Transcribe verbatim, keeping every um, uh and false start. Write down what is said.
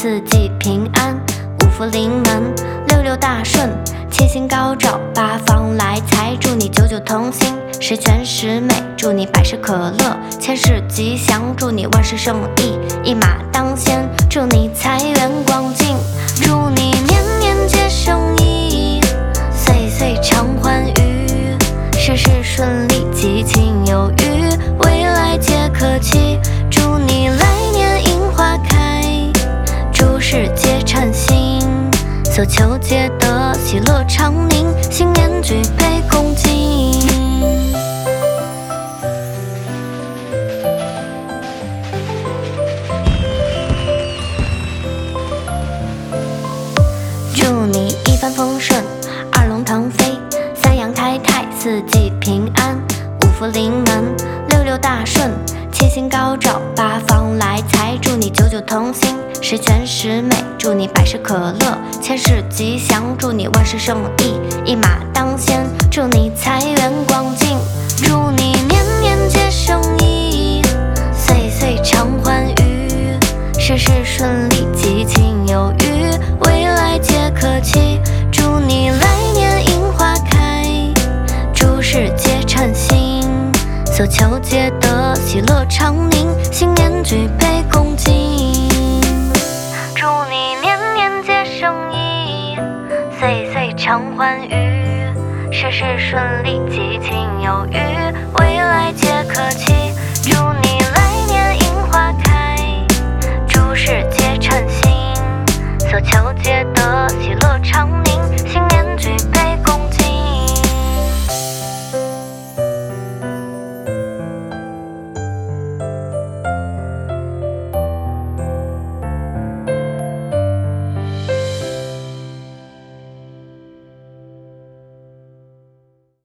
四季平安，五福临门，六六大顺，七星高照，八方来财，祝你九九同心，十全十美，祝你百事可乐，千事吉祥，祝你万事胜意，一马当先，祝你财源广进，祝你年年皆胜意，岁岁常欢愉，事事顺利，吉庆有余，未来皆可期，祝你来年樱花开，诸事皆称心，所求皆得，喜乐常宁，新年举杯共进。祝你一帆风顺，二龙腾飞，三阳开泰，四季平安，五福临门，六六大顺，七星高照，八方来财，祝你九九同心，十全十美，祝你百事可乐，千事吉祥，祝你万事胜意，一马当先，祝你财源广进，祝你年年皆胜意，岁岁常欢愉，事事顺利，吉庆有余，未来皆可期，祝你来年樱花开，诸事皆称心，所求皆得，喜乐常宁，新年举杯共进，祝你年年皆胜意，岁岁常欢愉，事事顺利，吉庆有余，未来皆可期，祝你来年樱花开，诸事皆称心，所求皆得，喜乐常宁。